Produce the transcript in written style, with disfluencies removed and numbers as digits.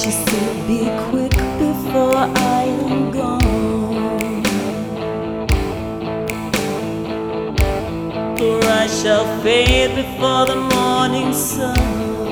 She said, be quick before I am gone, for I shall fade before the morning sun.